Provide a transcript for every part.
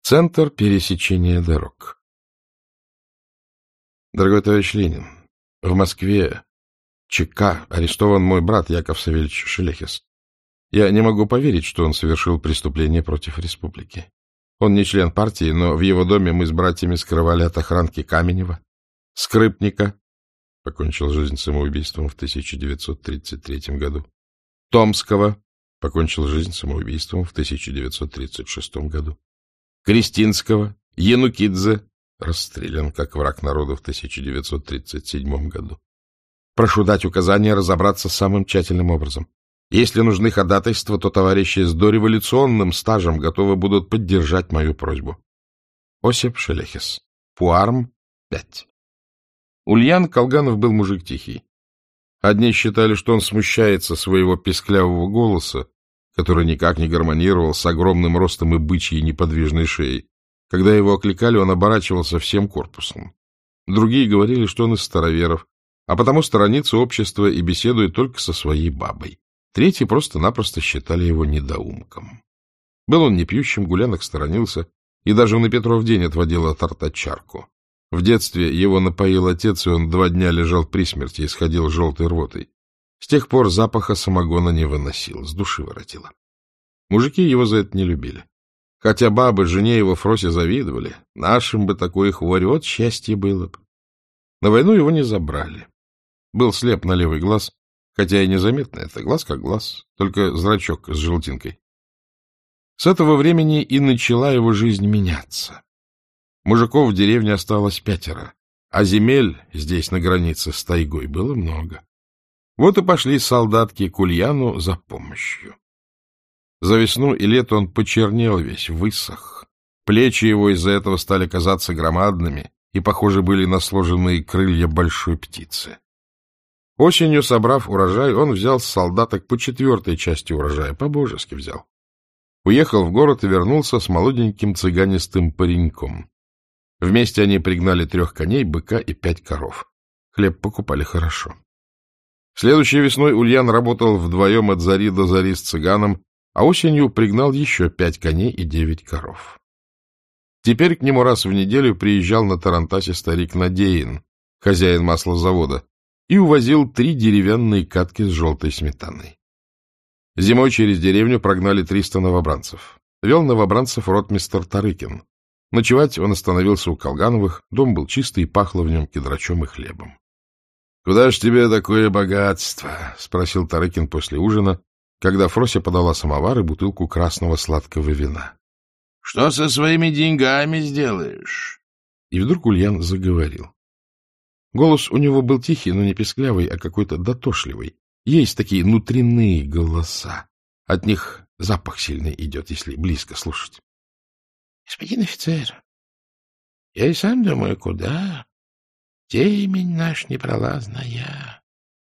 Центр пересечения дорог. Дорогой товарищ Ленин, в Москве ЧК арестован мой брат Яков Савельевич Шелехес. Я не могу поверить, что он совершил преступление против республики. Он не член партии, но в его доме мы с братьями скрывали от охранки Каменева, Скрипника, покончил жизнь самоубийством в 1933 году, Томского, покончил жизнь самоубийством в 1936 году, Крестинского, Янукидзе, расстрелян как враг народа в 1937 году. Прошу дать указание разобраться самым тщательным образом. Если нужны ходатайства, то товарищи с дореволюционным стажем готовы будут поддержать мою просьбу. Осип Шелехес. Пуарм, 5. Ульян Колганов был мужик тихий. Одни считали, что он смущается своего песклявого голоса, который никак не гармонировал с огромным ростом и бычьей неподвижной шеей. Когда его окликали, он оборачивался всем корпусом. Другие говорили, что он из староверов, а потому сторонится общества и беседует только со своей бабой. Третьи просто-напросто считали его недоумком. Был он не пьющим, гулянок сторонился, и даже на Петров день отводил от рта чарку. В детстве его напоил отец, и он 2 дня лежал при смерти и сходил желтой рвотой. С тех пор запаха самогона не выносил, с души воротило. Мужики его за это не любили. Хотя бабы жене его Фросе завидовали. Нашим бы такое хворь, вот счастье было бы. На войну его не забрали. Был слеп на левый глаз, хотя и незаметно это, глаз как глаз, только зрачок с желтинкой. С этого времени и начала его жизнь меняться. Мужиков в деревне осталось 5, а земель здесь на границе с тайгой было много. Вот и пошли солдатки к Ульяну за помощью. За весну и лето он почернел весь, высох. Плечи его из-за этого стали казаться громадными и похожи были на сложенные крылья большой птицы. Осенью, собрав урожай, он взял с солдаток по 4 части урожая, по-божески взял. Уехал в город и вернулся с молоденьким цыганистым пареньком. Вместе они пригнали 3 коней, быка и 5 коров. Хлеб покупали хорошо. Следующей весной Ульян работал вдвоем от зари до зари с цыганом, а осенью пригнал еще 5 коней и 9 коров. Теперь к нему раз в неделю приезжал на тарантасе старик Надеин, хозяин маслозавода, и увозил 3 деревянные катки с желтой сметаной. Зимой через деревню прогнали 300 новобранцев. Вел новобранцев ротмистр Тарыкин. Ночевать он остановился у Колгановых, дом был чистый и пахло в нем кедрачом и хлебом. — Куда ж тебе такое богатство? — спросил Тарыкин после ужина, когда Фрося подала самовар и бутылку красного сладкого вина. — Что со своими деньгами сделаешь? И вдруг Ульян заговорил. Голос у него был тихий, но не песклявый, а какой-то дотошливый. Есть такие внутренние голоса. От них запах сильный идет, если близко слушать. — Господин офицер, я и сам думаю, куда? Темень наш непролазная.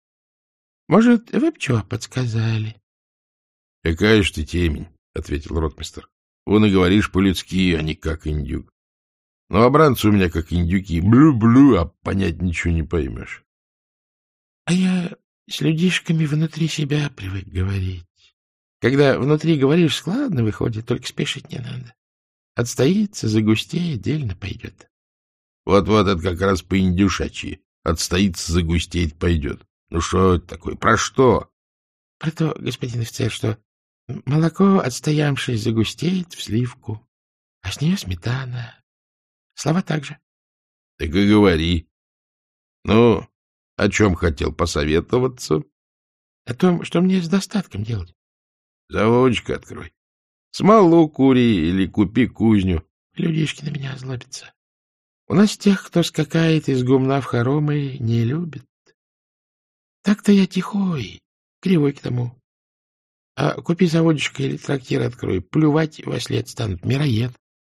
Может, вы б чего подсказали? — Какая ж ты темень, — ответил ротмистр. — Вон и говоришь по-людски, а не как индюк. Новобранцы у меня как индюки, блю-блю, а понять ничего не поймешь. — А я с людишками внутри себя привык говорить. Когда внутри говоришь, складно выходит, только спешить не надо. Отстоится, загустеет, дельно пойдет. Вот-вот, это как раз по-индюшачьи. Отстоится, загустеет, пойдет. Ну что это такое? Про что? Про то, господин офицер, что молоко, отстоявшись, загустеет в сливку, а с нее сметана. Слова также. Так и говори. Ну, о чем хотел посоветоваться? О том, что мне с достатком делать. Заводчик открой. Смолу кури или купи кузню. Людишки на меня озлобятся. У нас тех, кто скакает из гумна в хоромы, не любят. Так-то я тихой, кривой к тому. А купи заводчика или трактир открой, плювать во след станут, мироед.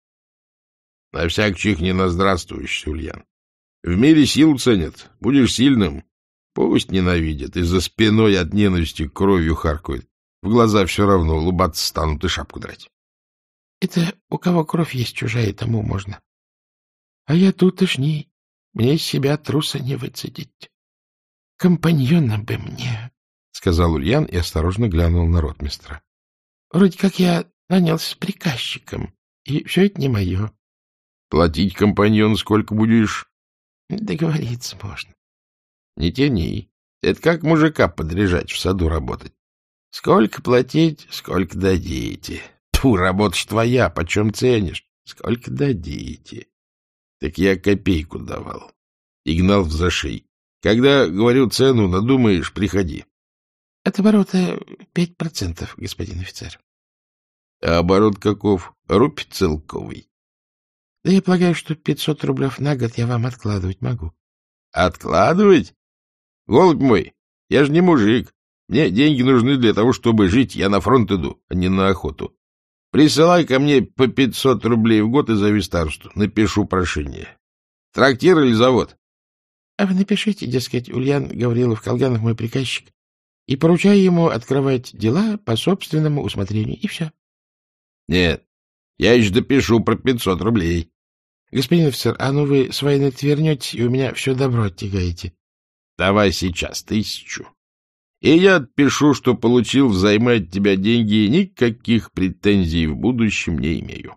На всяк чих не наздравствуешь, Ульян. В мире силу ценят, будешь сильным. Пусть ненавидят, и за спиной от ненависти кровью харкают. В глаза все равно улыбаться станут и шапку драть. Это у кого кровь есть чужая, тому можно. А я тутошний, мне из себя труса не выцедить. Компаньона бы мне, — сказал Ульян и осторожно глянул на ротмистра. Вроде как я нанялся приказчиком. И все это не мое. Платить, компаньон, сколько будешь? Договориться можно. Не тяни. Это как мужика подряжать в саду работать. Сколько платить, сколько дадите. Тьфу, работа ж твоя, почем ценишь? Сколько дадите. Так я копейку давал и гнал в зашей. Когда говорю цену, надумаешь, приходи. От оборота 5%, господин офицер. А оборот каков? Рубь целковый. Да я полагаю, что 500 рублев на год я вам откладывать могу. Откладывать? Голубь мой, я же не мужик. Мне деньги нужны для того, чтобы жить. Я на фронт иду, а не на охоту. Присылай ко мне по 500 рублей в год и зови старосту. Напишу прошение. Трактир или завод? А вы напишите, дескать, Ульян Гаврилов-Колганов мой приказчик, и поручаю ему открывать дела по собственному усмотрению, и все. Нет, я еще допишу про 500 рублей. Господин офицер, а ну вы с войны вернетесь, и у меня все добро оттягаете. Давай сейчас 1000. И я отпишу, что получил взаймы от тебя деньги, и никаких претензий в будущем не имею.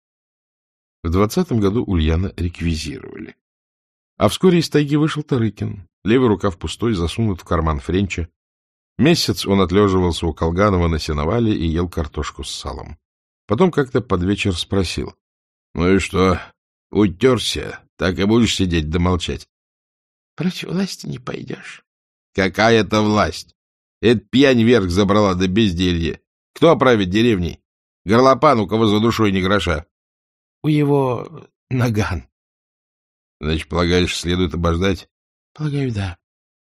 В 20-м году Ульяна реквизировали. А вскоре из тайги вышел Тарыкин. Левый рукав пустой, засунут в карман френча. Месяц он отлеживался у Колганова на сеновале и ел картошку с салом. Потом как-то под вечер спросил. — Ну и что, утерся? Так и будешь сидеть да молчать? — Против власти не пойдешь. — Какая-то власть! Это пьянь вверх забрала до безделья. Кто оправит деревней? Горлопан, у кого за душой ни гроша. — У его наган. — Значит, полагаешь, следует обождать? — Полагаю, да.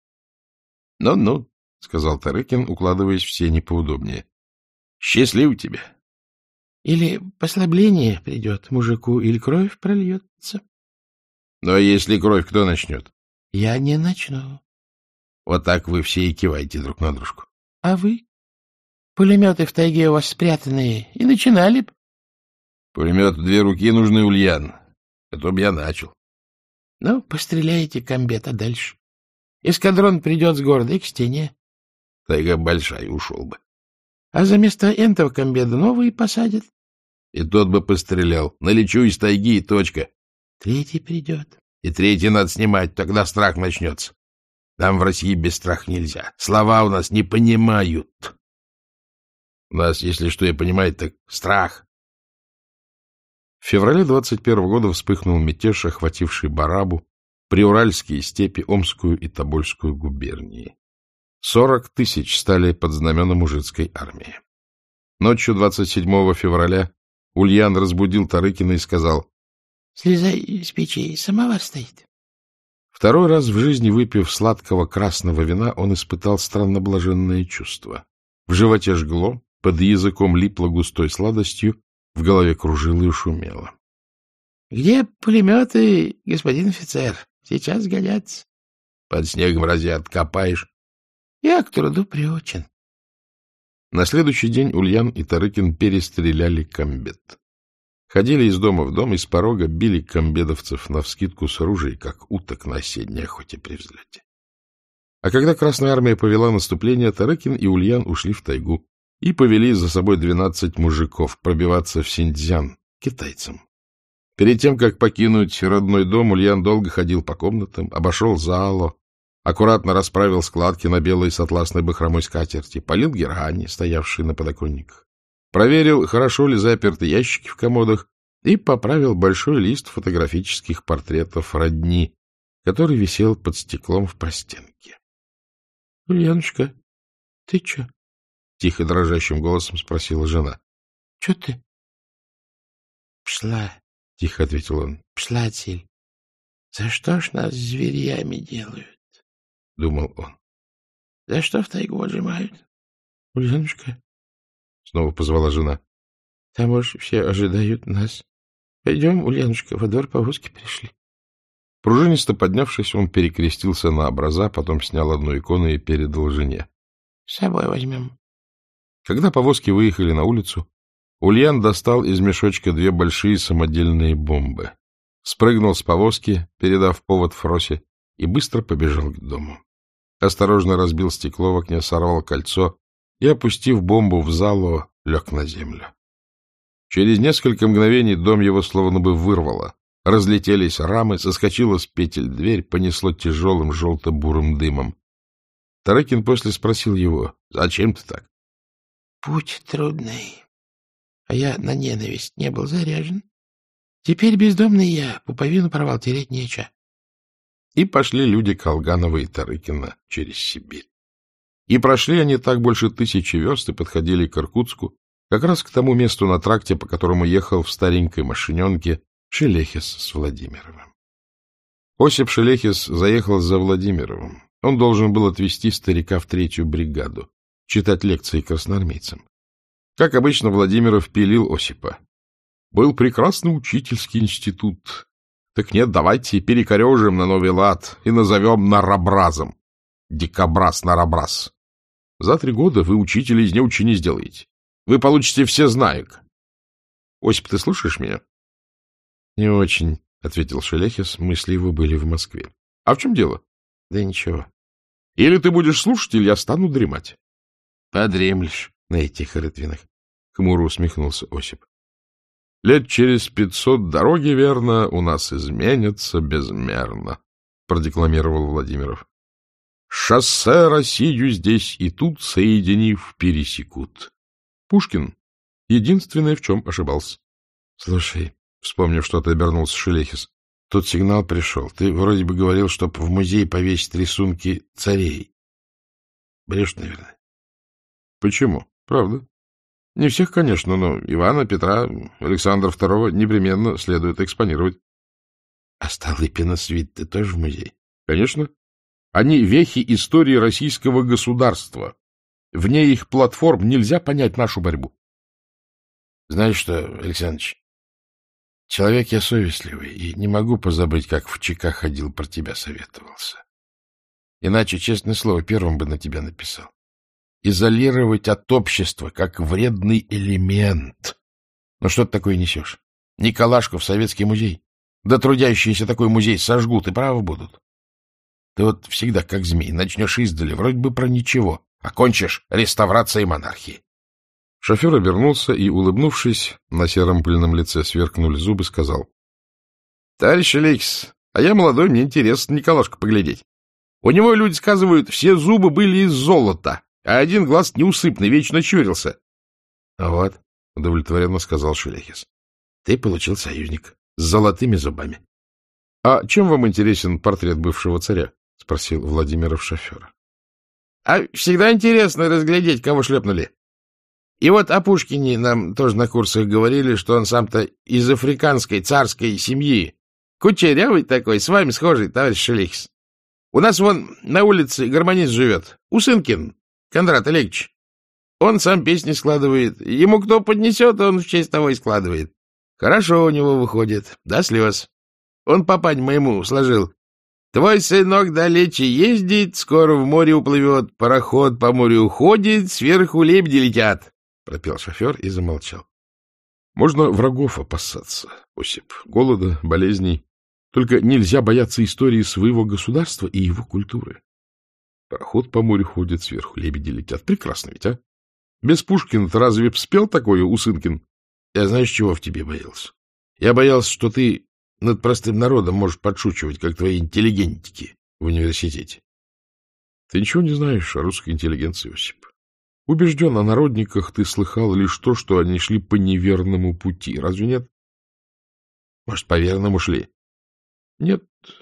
— Ну-ну, — сказал Тарыкин, укладываясь в сени поудобнее. — Счастливо тебе. — Или послабление придет мужику, или кровь прольется. — Ну, а если кровь, кто начнет? — Я не начну. Вот так вы все и киваете друг на дружку. — А вы? Пулеметы в тайге у вас спрятанные, и начинали б. — Пулемет в 2 руки нужны, Ульян. А то б я начал. — Ну, постреляйте комбета дальше. Эскадрон придет с города и к стене. Тайга большая, ушел бы. А за место этого комбеда новые посадят. И тот бы пострелял. Налечу из тайги и точка. Третий придет. И третий надо снимать, тогда страх начнется. Там в России без страха нельзя. Слова у нас не понимают. У нас, если что и понимает, так страх. В феврале 21-го года вспыхнул мятеж, охвативший Барабу, Приуральские степи, Омскую и Тобольскую губернии. 40 000 стали под знамена мужицкой армии. Ночью 27 февраля Ульян разбудил Тарыкина и сказал: — Слезай с печи, самовар стоит. Второй раз в жизни, выпив сладкого красного вина, он испытал странно-блаженное чувство. В животе жгло, под языком липло густой сладостью, в голове кружило и шумело. — Где пулеметы, господин офицер? Сейчас годятся. — Под снегом разве откопаешь? — Я к труду приучен. На следующий день Ульян и Тарыкин перестреляли комбед. Ходили из дома в дом и с порога били комбедовцев навскидку с ружей, как уток на осенней охоте при взлете. А когда Красная армия повела наступление, Тарыкин и Ульян ушли в тайгу и повели за собой 12 мужиков пробиваться в Синьцзян, китайцам. Перед тем, как покинуть родной дом, Ульян долго ходил по комнатам, обошел зало, аккуратно расправил складки на белой с атласной бахромой скатерти, полил герани, стоявшие на подоконниках, проверил, хорошо ли заперты ящики в комодах, и поправил большой лист фотографических портретов родни, который висел под стеклом в простенке. — Ульянушка, ты чё? — тихо дрожащим голосом спросила жена. — Чё ты? — Пшла, — тихо ответил он. — Пшла отсель. За что ж нас зверями делают? — думал он. — За что в тайгу отжимают? — Ульянушка, — снова позвала жена. — Там уж все ожидают нас. Пойдем, Ульянушка, во двор повозки пришли. Пружинисто поднявшись, он перекрестился на образа, потом снял одну икону и передал жене. — С собой возьмем. Когда повозки выехали на улицу, Ульян достал из мешочка 2 большие самодельные бомбы, спрыгнул с повозки, передав повод Фросе, и быстро побежал к дому. Осторожно разбил стекло в окне, сорвал кольцо и, опустив бомбу в залу, лег на землю. Через несколько мгновений дом его словно бы вырвало. Разлетелись рамы, соскочила с петель дверь, понесло тяжелым желто-бурым дымом. Тарыкин после спросил его: — Зачем ты так? — Путь трудный, а я на ненависть не был заряжен. Теперь бездомный я, пуповину порвал, тереть нечего. И пошли люди Колганова и Тарыкина через Сибирь. И прошли они так больше 1000 верст и подходили к Иркутску, как раз к тому месту на тракте, по которому ехал в старенькой машиненке Шелехес с Владимировым. Осип Шелехес заехал за Владимировым. Он должен был отвезти старика в 3-ю бригаду, читать лекции красноармейцам. Как обычно, Владимиров пилил Осипа. Был прекрасный учительский институт. Так нет, давайте перекорежим на новый лад и назовем нарабразом. Дикобраз-нарабраз. За 3 года вы учителя из неучи не сделаете. Вы получите все знаек. Осип, ты слушаешь меня? — Не очень, — ответил Шелехес. Мысли его были в Москве. — А в чем дело? — Да ничего. — Или ты будешь слушать, или я стану дремать. — Подремлешь на этих рытвинах, — хмуро усмехнулся Осип. — Лет через 500 дороги, верно, у нас изменятся безмерно, — продекламировал Владимиров. — Шоссе Россию здесь и тут, соединив, пересекут. Пушкин единственное, в чем ошибался. — Слушай, вспомнив что-то, обернулся Шелехес. — Тут сигнал пришел. Ты вроде бы говорил, чтоб в музей повесить рисунки царей. Брешь, наверное. — Почему? Правда? Не всех, конечно, но Ивана, Петра, Александра II непременно следует экспонировать. — А Столыпина свит-то тоже в музей? — Конечно. Они вехи истории российского государства. Вне их платформ нельзя понять нашу борьбу. — Знаешь что, Александрович, человек я совестливый, и не могу позабыть, как в ЧК ходил, про тебя советовался. Иначе, честное слово, первым бы на тебя написал. Изолировать от общества, как вредный элемент. Ну что ты такое несешь? Николашку в Советский музей? Да трудящиеся такой музей сожгут, и правы будут. Ты вот всегда как змей, начнешь издали, вроде бы про ничего, а кончишь реставрацией монархии. Шофер обернулся и, улыбнувшись, на сером пыльном лице сверкнули зубы, сказал: — Товарищ Алексис, а я молодой, мне интересно Николашку поглядеть. У него, люди сказывают, все зубы были из золота, а один глаз неусыпный, вечно щурился. — Вот, — удовлетворенно сказал Шелехес, — ты получил союзник с золотыми зубами. — А чем вам интересен портрет бывшего царя? — спросил Владимиров шофера. — А всегда интересно разглядеть, кого шлепнули. И вот о Пушкине нам тоже на курсах говорили, что он сам-то из африканской царской семьи. Кучерявый такой, с вами схожий, товарищ Шелехес. У нас вон на улице гармонист живет, Усынкин Кондрат Олегович. Он сам песни складывает. Ему кто поднесет, он в честь того и складывает. Хорошо у него выходит, до слез. Он папань моему сложил: твой сынок далече ездит, скоро в море уплывет, пароход по морю уходит, сверху лебеди летят. Пропел шофер и замолчал. Можно врагов опасаться, Осип, голода, болезней. Только нельзя бояться истории своего государства и его культуры. Пароход по морю ходит, сверху лебеди летят. Прекрасно ведь, а? Без Пушкина-то разве б спел такое, Усынкин? Я знаешь, чего в тебе боялся? Я боялся, что ты над простым народом можешь подшучивать, как твои интеллигентики в университете. Ты ничего не знаешь о русской интеллигенции, Осип. Убежден, о народниках ты слыхал лишь то, что они шли по неверному пути. Разве нет? Может, по верному шли? Нет.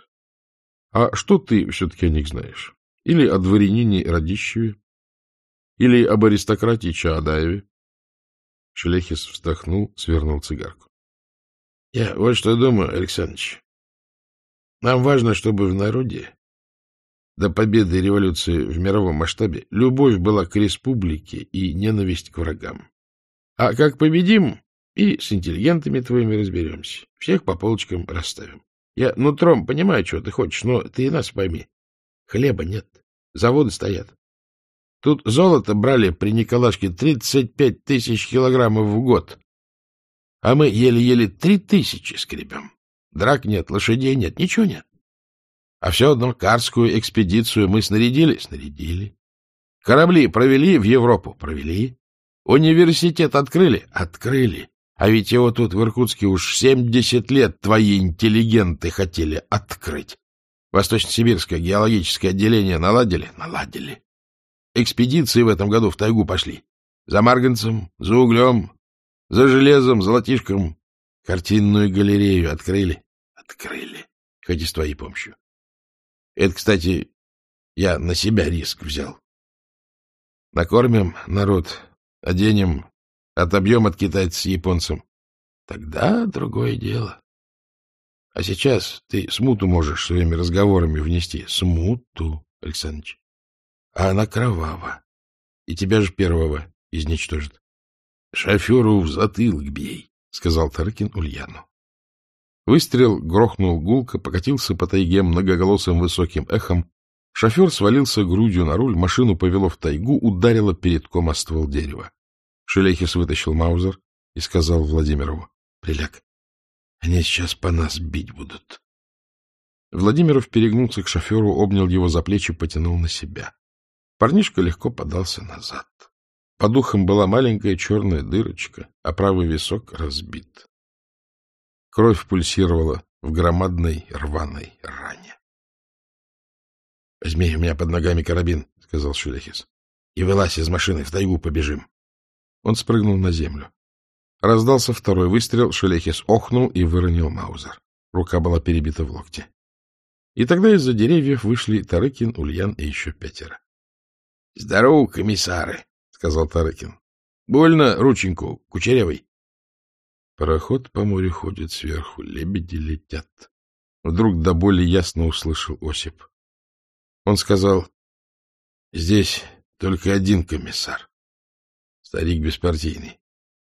А что ты все-таки о них знаешь? Или о дворянине Радищеве? Или об аристократии Чаадаеве? Шелехес вздохнул, свернул цигарку. — Я вот что думаю, Александрович. Нам важно, чтобы в народе до победы революции в мировом масштабе любовь была к республике и ненависть к врагам. А как победим, и с интеллигентами твоими разберемся. Всех по полочкам расставим. Я нутром понимаю, что ты хочешь, но ты и нас пойми. Хлеба нет, заводы стоят. Тут золото брали при Николашке 35 тысяч килограммов в год. А мы еле-еле 3000 скребем. Драк нет, лошадей нет, ничего нет. А все одно Карскую экспедицию мы снарядили? Снарядили. Корабли провели в Европу? Провели. Университет открыли? Открыли. А ведь его тут в Иркутске уж 70 лет твои интеллигенты хотели открыть. Восточно-Сибирское геологическое отделение наладили? Наладили. Экспедиции в этом году в тайгу пошли. За марганцем, за углем, за железом, золотишком. Картинную галерею открыли? Открыли. Хоть и с твоей помощью. Это, кстати, я на себя риск взял. Накормим народ, оденем, отобьем от китайцев с японцем. Тогда другое дело. А сейчас ты смуту можешь своими разговорами внести. Смуту, Александрович. А она кровава. И тебя же первого изничтожит. Шоферу в затылок бей, — сказал Тарыкин Ульяну. Выстрел грохнул гулко, покатился по тайге многоголосым высоким эхом. Шофер свалился грудью на руль, машину повело в тайгу, ударило передком о ствол дерева. Шелехис вытащил маузер и сказал Владимирову: — Приляг, они сейчас по нас бить будут. Владимиров перегнулся к шоферу, обнял его за плечи, потянул на себя. Парнишка легко подался назад. Под ухом была маленькая черная дырочка, а правый висок разбит. Кровь пульсировала в громадной рваной ране. — Возьми у меня под ногами карабин, — сказал Шелехис, — и вылазь из машины, в тайгу побежим. Он спрыгнул на землю. Раздался второй выстрел, Шелехис охнул и выронил маузер. Рука была перебита в локте. И тогда из-за деревьев вышли Тарыкин, Ульян и еще 5. — Здорово, комиссары, — сказал Тарыкин. — Больно рученьку, кучерявый. Пароход по морю ходит сверху, лебеди летят. Вдруг до боли ясно услышал Осип. Он сказал: — Здесь только один комиссар. Старик беспартийный.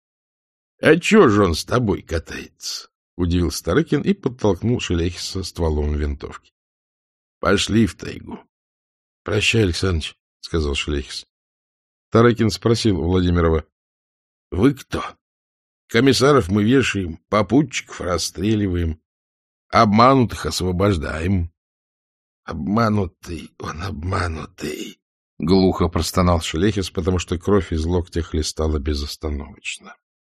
— А чё же он с тобой катается? — удивился Тарыкин и подтолкнул Шелехиса стволом винтовки. — Пошли в тайгу. — Прощай, Александрович, — сказал Шелехис. Тарыкин спросил у Владимирова: — Вы кто? Комиссаров мы вешаем, попутчиков расстреливаем, обманутых освобождаем. — Обманутый он, обманутый! — глухо простонал Шелехис, потому что кровь из локтя хлестала безостановочно.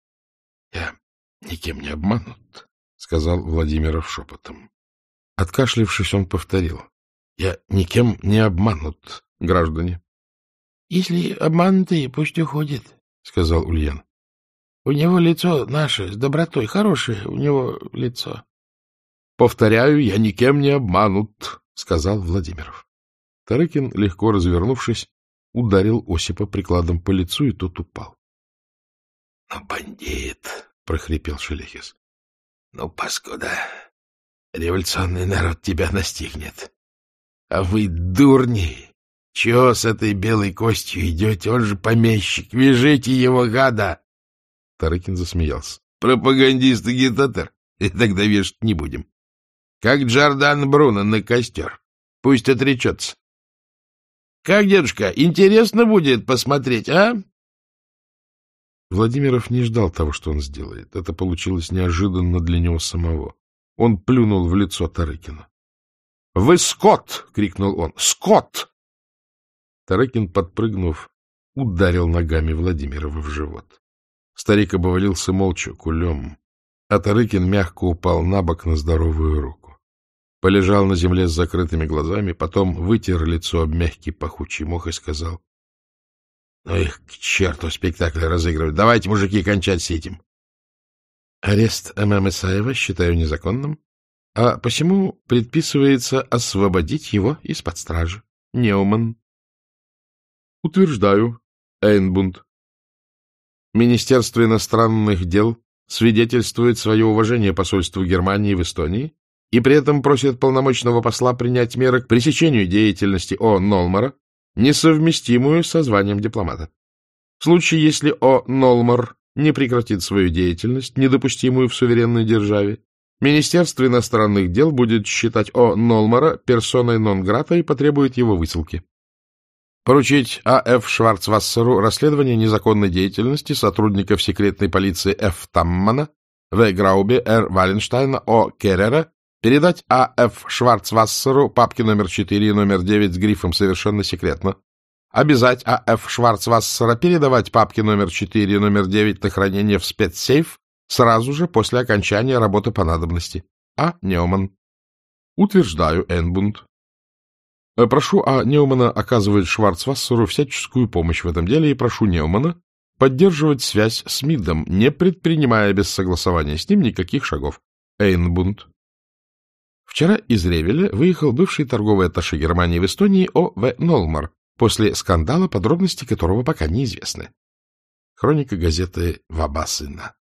— Я никем не обманут, — сказал Владимиров шепотом. Откашлившись, он повторил: — Я никем не обманут, граждане. — Если обманутый, пусть уходит, — сказал Ульян. — У него лицо наше, с добротой, хорошее у него лицо. — Повторяю, я никем не обманут, — сказал Владимиров. Тарыкин, легко развернувшись, ударил Осипа прикладом по лицу, и тот упал. — Ну, бандит, — прохрипел Шелехис. — Ну, паскуда, революционный народ тебя настигнет. А вы, дурни, чего с этой белой костью идете? Он же помещик, вяжите его, гада! Тарыкин засмеялся. — Пропагандист-агитатор, и тогда вешать не будем. Как Джордан Бруно на костер. Пусть отречется. — Как, дедушка, интересно будет посмотреть, а? Владимиров не ждал того, что он сделает. Это получилось неожиданно для него самого. Он плюнул в лицо Тарыкину. — Вы скот! — крикнул он. — Скот! Тарыкин, подпрыгнув, ударил ногами Владимирова в живот. Старик обвалился молча кулем, а Тарыкин мягко упал на бок на здоровую руку. Полежал на земле с закрытыми глазами, потом вытер лицо об мягкий пахучий мох и сказал: — Ну их к черту спектакль разыгрывать. Давайте, мужики, кончать с этим. Арест М.М. Исаева считаю незаконным, а посему предписывается освободить его из-под стражи. Неуман. — Утверждаю, Эйнбунд. Министерство иностранных дел свидетельствует свое уважение посольству Германии в Эстонии и при этом просит полномочного посла принять меры к пресечению деятельности О. Нолмара, несовместимую со званием дипломата. В случае, если О. Нолмар не прекратит свою деятельность, недопустимую в суверенной державе, Министерство иностранных дел будет считать О. Нолмара персоной нон-грата и потребует его высылки. Поручить А.Ф. Шварцвассеру расследование незаконной деятельности сотрудников секретной полиции Ф. Таммана, В. Граубе, Р. Валенштейна, О. Керрера, передать А.Ф. Шварцвассеру папки номер 4 и номер 9 с грифом «Совершенно секретно». Обязать А.Ф. Шварцвассера передавать папки номер 4 и номер 9 на хранение в спецсейф сразу же после окончания работы по надобности. А. Неуман. Утверждаю, Энбунд. Прошу А. Неумана оказывать Шварцвассеру всяческую помощь в этом деле и прошу Неумана поддерживать связь с МИДом, не предпринимая без согласования с ним никаких шагов. Эйнбунд. Вчера из Ревеля выехал бывший торговый атташе Германии в Эстонии О. В. Нолмар, после скандала, подробности которого пока неизвестны. Хроника газеты «Вабасына».